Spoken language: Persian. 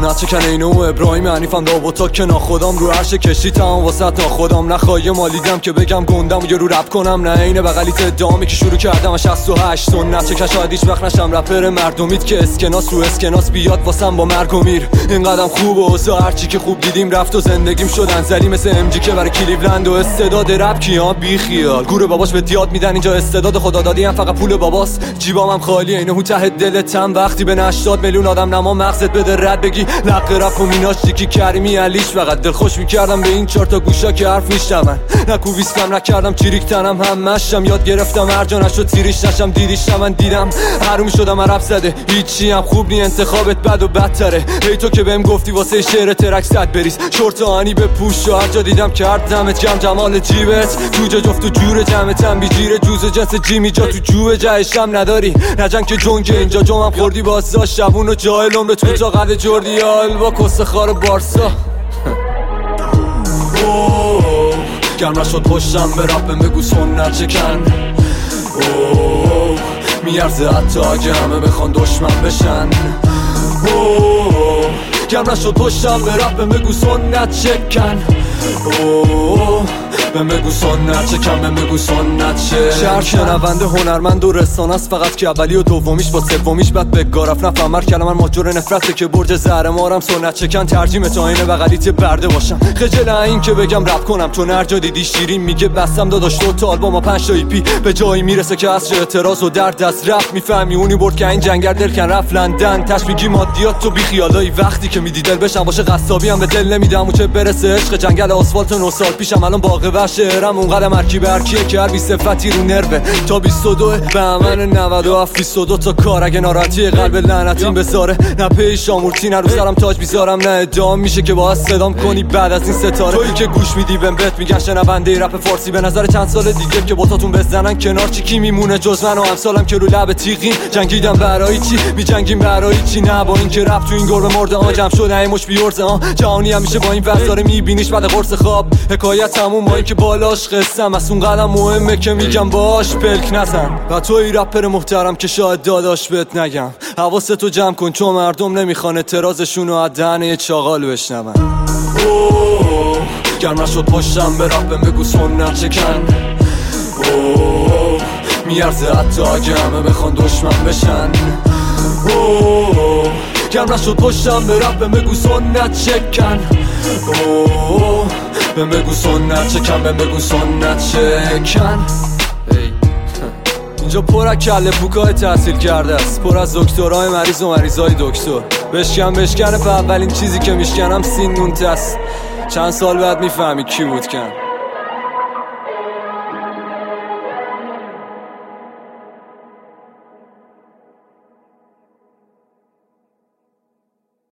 سنت چکن اینو و ابراهیم حنیفم داوتا که ناخودم رو عرش کشی تمام واسه ناخودم نخواهی مالیدم که بگم گندم و یه رو رپ کنم نه اینه بغلیت ادعامی که شروع کردم و 68 سنت چکن شاید هیچ وقت نشم رپر مردمیت که اسکناس رو اسکناس بیاد واسم با مرگ و میر اینقدرم خوبه واسه هرچی که خوب دیدیم رفت و زندگیم شد انزلی مثل ام جی که برای کلیولند و استعداد رپ کیان بی خیال گور باباش به یاد میدن اینجا استعداد خدا دادی هم فقط پول باباست جیبام هم خالیه اینو ته دلتم وقتی به 80 میلیون آدم نما مغزت بده رد بگی لق رپ و میناش یکی کریمی علیش فقط دل خوش میکردم به این 4 تا گوشا که حرف میشنون نکوبیستم نکردم چیریک تنم هم مشم یاد گرفتم هر جا نشد تیریش نشم دیدیش من دیدم حروم شدم عرب زده هیچی هم خوب نی انتخابت بد و بدتره ای تو که بهم گفتی واسه شعر ترک صد بریز شورت آنی به پوش و هر جا دیدم کردمت جمع جمال جیبت تو جا جفت و جور جمعتم بی جیره جوز جنس جیمی جا تو جوه جایشم نداری نجنگ که جنگ اینجا جمعم خوردی بازا شبون و جاهل عمرت تو تا قد جردیال با کس خار بارسا گرم نشد پشتم به رپم بگو سنت چکن میارزه حتی اگه همه بخوان دشمن بشن گرم نشد پشتم به رپم بگو سنت چکن بهم بگو سنت چکن بهم بگو سنت چکن شهر شنونده هنرمند و رسانه است فقط که اولی و دومیش با سومیش بعد بگاه رفت نفهمر کلمه من ماجور نفرته که برج زهر مارم سنت چکن ترجیمه تا اینه بغلیت برده باشم خجل این که بگم رپ کنم چون هر جا دیدی شیرین میگه بستم داداش تو تا آلبوم 5 تا ایپی به جایی میرسه که عصر اعتراض و درد از رپ میفهمی اونی برد که این جنگر دل کن رفت لندن تش میگی مادیات تو بی خیالای وقتی که میدی دل بشم باشه قصابی هم به دل نمیدم و چه برسه عشق جنگل آسفالت 9 سال پیشم الان باغ شعرم اونقدر مرکی برکیه که هر بی صفتی رو نروه تا 22 بهمن 97 22 تا کار اگه ناراحتی قلب لعنتیم بذاره نه پیش آمورتی نه رو سرم تاج بیزارم نه ادام میشه که باید صدام کنی بعد از این ستاره تویی که گوش میدی بهم بهت میگن شنونده رپ فارسی به نظر چند سال دیگه که باتاتون بزنن کنار چی کی میمونه جز من و امثالم که رو لب تیغیم جنگیدم برای چی میجنگیم برای چی نه با این که رپ تو این گربه مرده ها جمع شده این مش بیورزه جهانی همیشه با این وزاره میبینیش بعد قرص خواب حکایت تموم با این که بالاش قسم از اون قدم مهمه که میگم باش پلک نزن و توی رپر محترم که شاید داداش بهت نگم حواستو جمع کن چون مردم نمیخوان اعتراضشون رو از دهن یه چاقال بشنون گرم نشد پشتم به رپم بگو سنت چکن میارزه حتی اگه همه بخوان دشمن بشن گرم نشد پشتم به رپم بگو سنت چکن بهم بگو سنت چکن بهم بگو سنت چکن اینجا پر از کله پوکای تحصیل کرده است پر از دکترای مریض و مریضای دکتر بشکنه په اولین چیزی که میشکنم سین نون تست چند سال بعد میفهمی کی بود کن